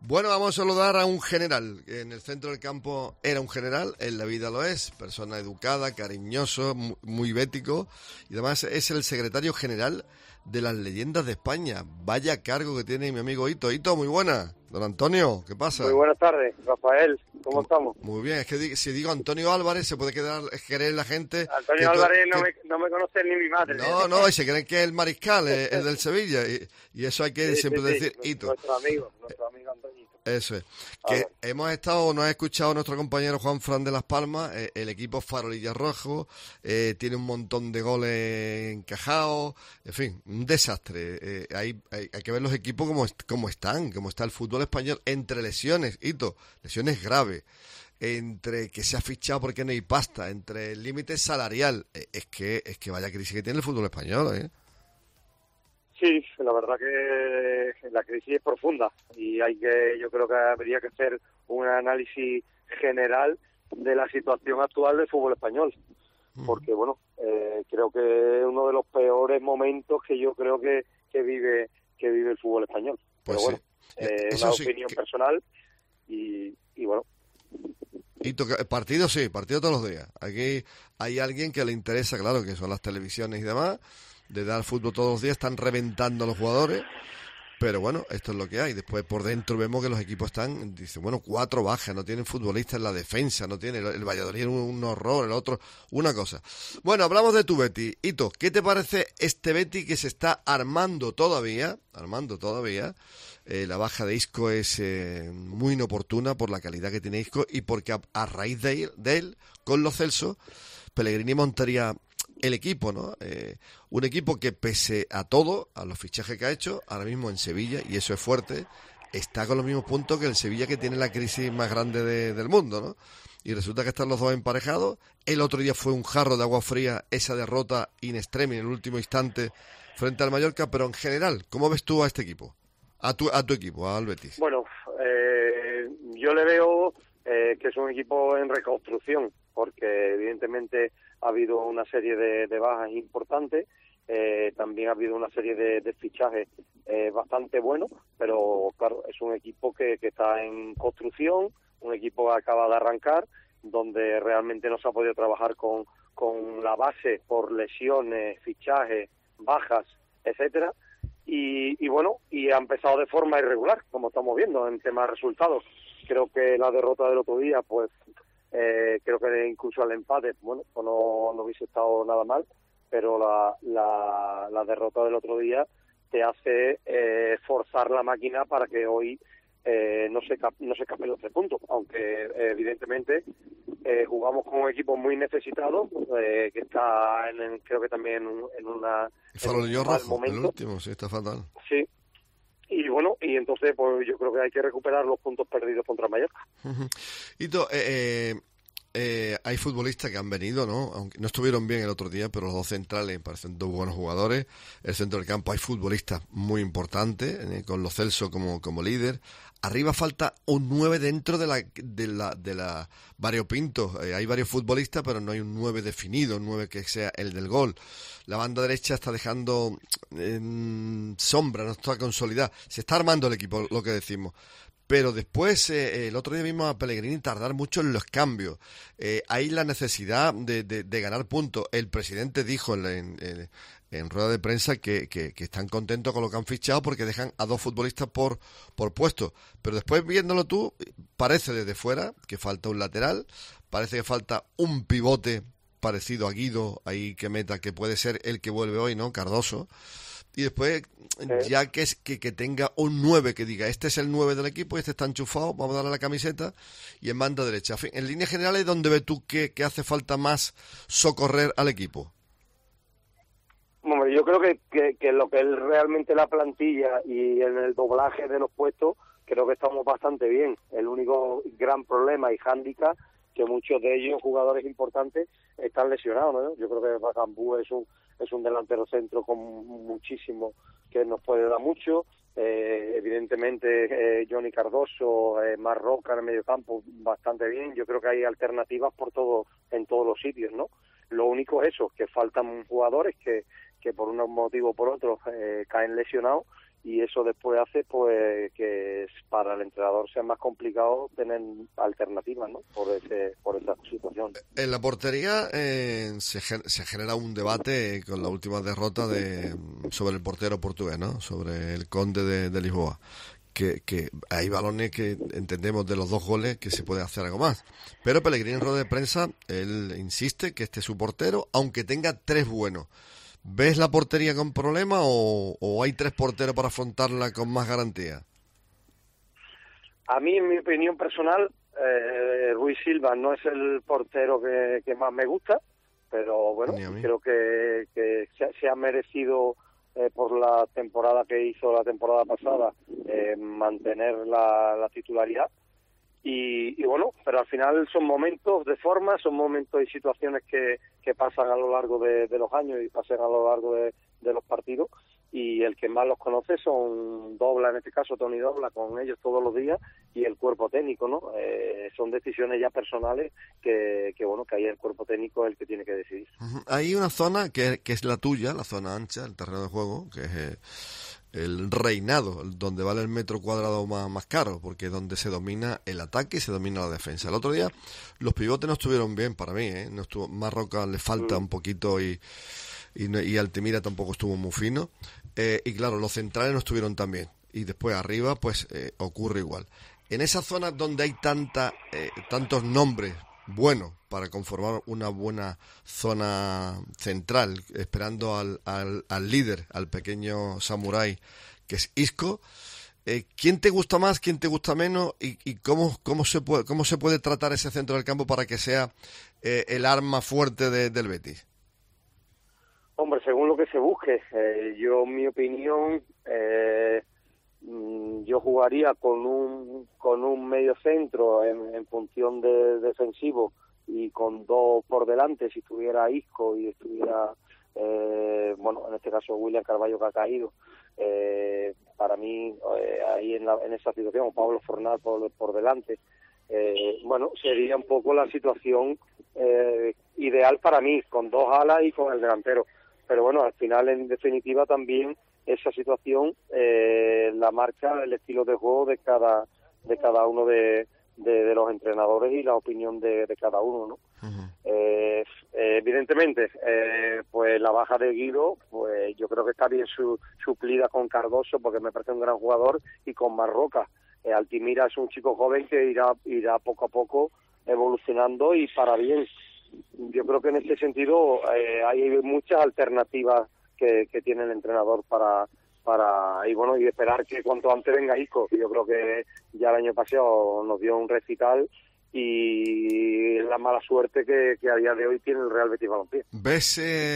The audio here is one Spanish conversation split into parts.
Bueno, vamos a saludar a un general. En el centro del campo era un general, en la vida lo es, persona educada, cariñoso, muy bético, y además es el secretario general de las Leyendas de España. Vaya cargo que tiene mi amigo Hito. Hito, muy buena. Don Antonio, ¿qué pasa? Muy buenas tardes, Rafael. ¿Cómo estamos? Muy bien, es que si digo Antonio Álvarez se puede querer la gente... Antonio Álvarez no me conoce ni mi madre. No, y se creen que es el mariscal, el del Sevilla, y eso hay que siempre decir Hito. Nuestro amigo Antonio. Eso es. Que hemos estado, nos ha escuchado nuestro compañero Juan Fran de Las Palmas, el equipo Farolilla Rojo, tiene un montón de goles encajados, en fin, un desastre. Hay que ver los equipos cómo está el fútbol español entre lesiones, Hito, lesiones graves, entre que se ha fichado porque no hay pasta, entre el límite salarial, es que vaya crisis que tiene el fútbol español, ¿eh? Sí, la verdad que la crisis es profunda y yo creo que habría que hacer un análisis general de la situación actual del fútbol español, porque bueno, creo que es uno de los peores momentos que yo creo que vive el fútbol español. Pues pero bueno, sí. Una opinión personal y bueno. Y partido todos los días. Aquí hay alguien que le interesa, claro, que son las televisiones y demás, de dar fútbol todos los días, están reventando a los jugadores, pero bueno, esto es lo que hay. Después por dentro vemos que los equipos dicen, bueno, 4 bajas, no tienen futbolistas en la defensa, no tiene el Valladolid un horror, el otro, una cosa. Bueno, hablamos de tu Betis. Hito, ¿qué te parece este Betis que se está armando todavía? La baja de Isco es muy inoportuna por la calidad que tiene Isco y porque a raíz de él, con Lo Celso, Pellegrini montaría el equipo, ¿no? Un equipo que pese a todo, a los fichajes que ha hecho, ahora mismo en Sevilla, y eso es fuerte, está con los mismos puntos que el Sevilla, que tiene la crisis más grande del mundo, ¿no? Y resulta que están los dos emparejados. El otro día fue un jarro de agua fría esa derrota in extremis en el último instante frente al Mallorca, pero en general, ¿cómo ves tú a este equipo? A tu equipo, al Betis. Bueno, yo le veo que es un equipo en reconstrucción, porque evidentemente ha habido una serie de bajas importantes, también ha habido una serie de fichajes bastante buenos, pero claro, es un equipo que está en construcción, un equipo que acaba de arrancar, donde realmente no se ha podido trabajar con la base por lesiones, fichajes, bajas, etcétera. Y bueno, y ha empezado de forma irregular, como estamos viendo en temas de resultados. Creo que la derrota del otro día, pues creo que incluso al empate, bueno, pues no hubiese estado nada mal, pero la derrota del otro día te hace forzar la máquina para que hoy no se escapen los 3 puntos, aunque evidentemente jugamos con un equipo muy necesitado, que está creo que también en un mal momento. El último, sí, está fatal. Sí. Y bueno, y entonces pues yo creo que hay que recuperar los puntos perdidos contra Mallorca. Hito, hay futbolistas que han venido, ¿no? Aunque no estuvieron bien el otro día, pero los dos centrales me parecen 2 buenos jugadores. El centro del campo hay futbolistas muy importantes, con Lo Celso como líder. Arriba falta un 9 dentro de la variopinto. Hay varios futbolistas, pero no hay un 9 definido, un 9 que sea el del gol. La banda derecha está dejando sombra, no está consolidada. Se está armando el equipo, lo que decimos. Pero después, el otro día vimos a Pellegrini tardar mucho en los cambios. Hay la necesidad de ganar puntos. El presidente dijo en rueda de prensa que están contentos con lo que han fichado porque dejan a 2 futbolistas por puesto. Pero después, viéndolo tú, parece desde fuera que falta un lateral, parece que falta un pivote parecido a Guido, ahí que puede ser el que vuelve hoy, ¿no? Cardoso. Y después, ya que tenga un 9 que diga, este es el 9 del equipo, este está enchufado, vamos a darle la camiseta, y en banda derecha. En fin, en líneas generales, ¿dónde ves tú que hace falta más socorrer al equipo? Bueno, yo creo que lo que es realmente la plantilla y en el doblaje de los puestos, creo que estamos bastante bien. El único gran problema y hándicap, que muchos de ellos, jugadores importantes, están lesionados, ¿no? Yo creo que Bacambú es un delantero centro con muchísimo, que nos puede dar mucho. Evidentemente Johnny Cardoso, Marroca en el medio campo, bastante bien. Yo creo que hay alternativas en todos los sitios, ¿no? Lo único es eso, que faltan jugadores que por un motivo o por otro caen lesionados, y eso después hace pues que para el entrenador sea más complicado tener alternativas, ¿no? Por esa situación. En la portería se genera un debate con la última derrota sobre el portero portugués, ¿no? Sobre el Conde de Lisboa. Que hay balones que entendemos de los 2 goles que se puede hacer algo más. Pero Pellegrini en rueda de prensa, él insiste que este es su portero, aunque tenga 3 buenos. ¿Ves la portería con problema o hay 3 porteros para afrontarla con más garantía? A mí, en mi opinión personal, Rui Silva no es el portero que más me gusta, pero bueno, creo que se ha merecido por la temporada que hizo la temporada pasada mantener la titularidad. Y bueno, pero al final son momentos de forma, son momentos y situaciones que pasan a lo largo de los años y pasan a lo largo de los partidos, y el que más los conoce son Dobla, en este caso Toni Dobla, con ellos todos los días, y el cuerpo técnico, ¿no? Son decisiones ya personales que bueno, que ahí el cuerpo técnico es el que tiene que decidir. Hay una zona que es la tuya, la zona ancha, el terreno de juego, que es el reinado, donde vale el metro cuadrado más caro, porque es donde se domina el ataque y se domina la defensa. El otro día los pivotes no estuvieron bien para mí, ¿eh? No estuvo, Marroca le falta un poquito y Altimira tampoco estuvo muy fino, y claro, los centrales no estuvieron tan bien, y después arriba pues ocurre igual. En esa zona donde hay tantos nombres buenos para conformar una buena zona central, esperando al líder, al pequeño samurái que es Isco, ¿quién te gusta más, quién te gusta menos y cómo se puede tratar ese centro del campo para que sea el arma fuerte del Betis? Hombre, según lo que se busque, yo, en mi opinión, yo jugaría con un medio centro en función de defensivo y con 2 por delante si estuviera Isco y estuviera, bueno, en este caso William Carvalho, que ha caído. Para mí, ahí en esa situación, o Pablo Fornal por delante, bueno, sería un poco la situación ideal para mí, con 2 alas y con el delantero. Pero bueno, al final, en definitiva, también esa situación la marca el estilo de juego de cada uno de los entrenadores y la opinión de cada uno, ¿no? Uh-huh. Evidentemente, pues la baja de Guido, pues yo creo que está bien suplida con Cardoso, porque me parece un gran jugador, y con Marroca. Altimira es un chico joven que irá poco a poco evolucionando y para bien. Yo creo que en este sentido hay muchas alternativas que tiene el entrenador para y esperar que cuanto antes venga Isco. Yo creo que ya el año pasado nos dio un recital y es la mala suerte que a día de hoy tiene el Real Betis Balompié. ¿Ves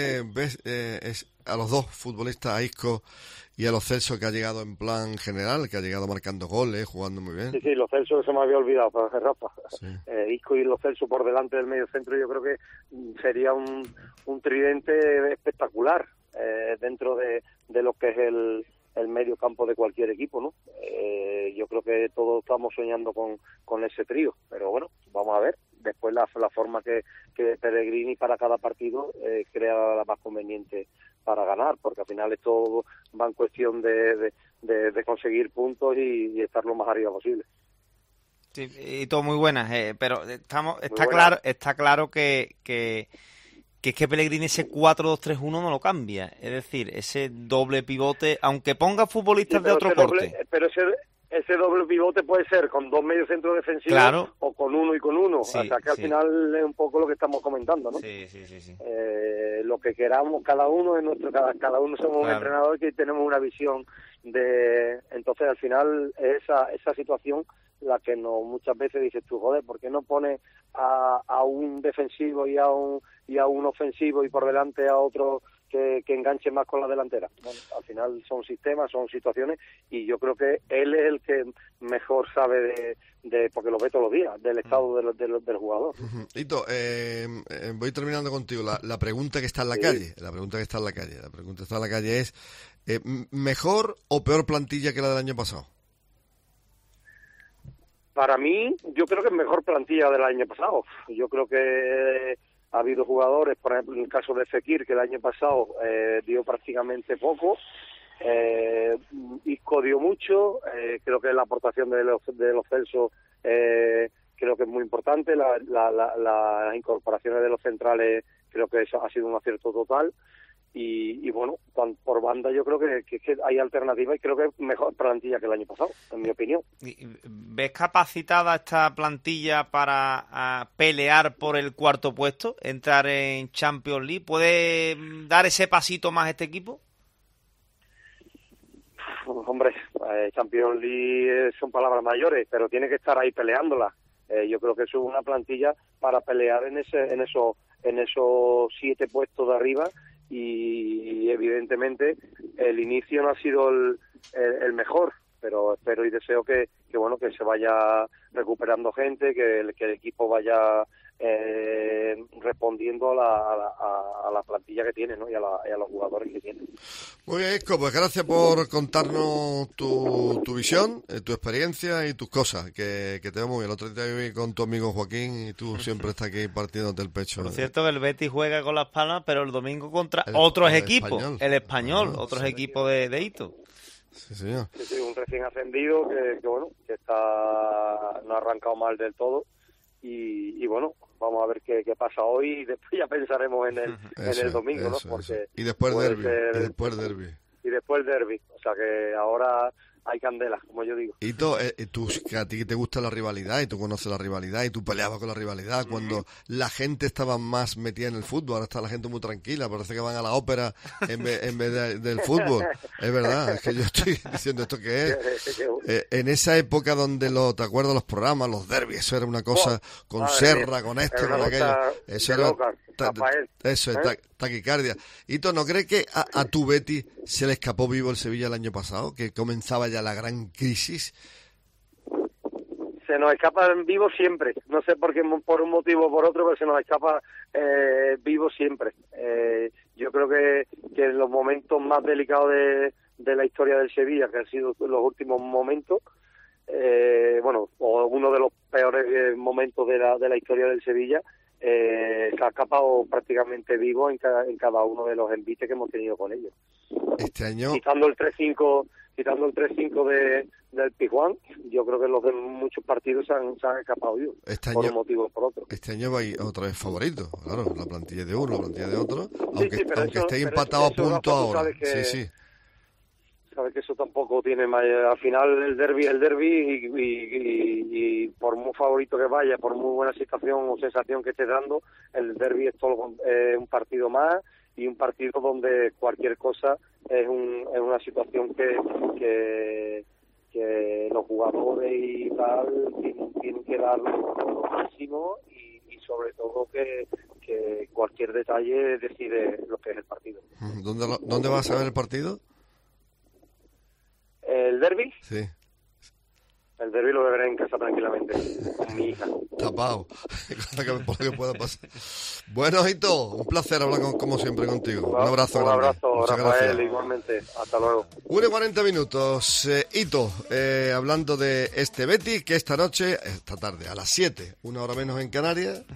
a los 2 futbolistas, a Isco y a Lo Celso, que ha llegado en plan general, que ha llegado marcando goles, jugando muy bien? Sí, Lo Celso, se me había olvidado, Rafa. Sí. Isco y Lo Celso por delante del medio centro, yo creo que sería un tridente espectacular dentro de lo que es el medio campo de cualquier equipo, ¿no? Yo creo que todos estamos soñando con ese trío, pero bueno, vamos a ver después la forma que Pellegrini para cada partido crea la más conveniente para ganar, porque al final esto va en cuestión de conseguir puntos y estar lo más arriba posible. Sí, y todo muy buenas, pero está claro que es que Pellegrini ese 4-2-3-1 no lo cambia. Es decir, ese doble pivote, aunque ponga futbolistas de otro corte. Pero ese doble pivote puede ser con 2 mediocentros defensivos, claro, o con 1 y con 1. Sí, o sea que al final es un poco lo que estamos comentando, ¿no? Sí. Lo que queramos cada uno, cada uno somos un entrenador que tenemos una visión de... Entonces al final esa situación la que muchas veces dices tú, joder, ¿por qué no pones a un defensivo y a un ofensivo y por delante a otro que enganche más con la delantera? Bueno, al final son sistemas, son situaciones, y yo creo que él es el que mejor sabe porque lo ve todos los días, del estado del jugador. Hito, voy terminando contigo. La pregunta que está en la calle, la pregunta que está en la calle es, ¿mejor o peor plantilla que la del año pasado? Para mí, yo creo que es mejor plantilla del año pasado. Yo creo que ha habido jugadores, por ejemplo, en el caso de Fekir, que el año pasado dio prácticamente poco, Isco dio mucho, creo que la aportación de los Celso creo que es muy importante, las incorporaciones de los centrales creo que eso ha sido un acierto total. Y bueno, por banda yo creo que hay alternativas y creo que es mejor plantilla que el año pasado, en mi opinión. ¿Ves capacitada esta plantilla para pelear por el cuarto puesto, entrar en Champions League? ¿Puede dar ese pasito más este equipo? Hombre, Champions League son palabras mayores, pero tiene que estar ahí peleándola. Yo creo que eso es una plantilla para pelear en esos 7 puestos de arriba. Y evidentemente el inicio no ha sido el mejor, pero espero y deseo que bueno, que se vaya recuperando gente, que el equipo vaya respondiendo a la plantilla que tiene, ¿no? y a los jugadores que tiene. Muy bien, Isco, pues gracias por contarnos tu visión, tu experiencia y tus cosas, que te veo muy bien. El otro día viví con tu amigo Joaquín y tú siempre estás aquí partiéndote el pecho. Por cierto que el Betis juega con Las Palmas, pero el domingo contra otros equipos, el Español, otros equipos de Hito. Sí, señor. Sí, un recién ascendido que bueno, que no ha arrancado mal del todo. Y bueno, vamos a ver qué pasa hoy y después ya pensaremos en el domingo, ¿no? Porque y después derbi. Y después derbi. O sea que ahora hay candela, como yo digo. Y que a ti te gusta la rivalidad y tú conoces la rivalidad y tú peleabas con la rivalidad cuando la gente estaba más metida en el fútbol. Ahora está la gente muy tranquila, parece que van a la ópera en vez del fútbol. Es verdad, es que yo estoy diciendo esto que es. En esa época donde ¿te acuerdas los programas, los derbis? Eso era una cosa con Serra, con esto, con aquello. Eso era taquicardia. Hito, ¿no crees que a tu Betis se le escapó vivo el Sevilla el año pasado? Que comenzaba ya la gran crisis. Se nos escapa vivo siempre. No sé por qué, por un motivo o por otro, pero se nos escapa vivo siempre. Yo creo que en los momentos más delicados de la historia del Sevilla, que han sido los últimos momentos, o uno de los peores momentos de la historia del Sevilla, se ha escapado prácticamente vivo en cada uno de los envites que hemos tenido con ellos. Este año, quitando el 3-5 del Pijuán, yo creo que los de muchos partidos se han escapado vivos, por un motivo o por otro. Este año va otra vez favorito, claro, la plantilla de uno, la plantilla de otro, aunque eso, esté empatado a punto ahora. Sí. Sabes que eso tampoco tiene más. Al final el derbi es el derbi y por muy favorito que vaya, por muy buena situación o sensación que esté dando, el derbi es todo un partido más y un partido donde cualquier cosa es una situación que los jugadores y tal tienen que dar lo máximo y sobre todo que cualquier detalle decide lo que es el partido. ¿Dónde vas a ver el partido? ¿El derbi? Sí. El derbi lo veré en casa tranquilamente, con mi hija. Tapado, por lo que pueda pasar. Bueno, Hito, un placer hablar como siempre contigo. Un abrazo grande. Un abrazo, muchas Rafael, gracias. igualmente. Hasta luego. 1:40 minutos. Hito, hablando de este Betis, que esta tarde, a las 7, una hora menos en Canarias,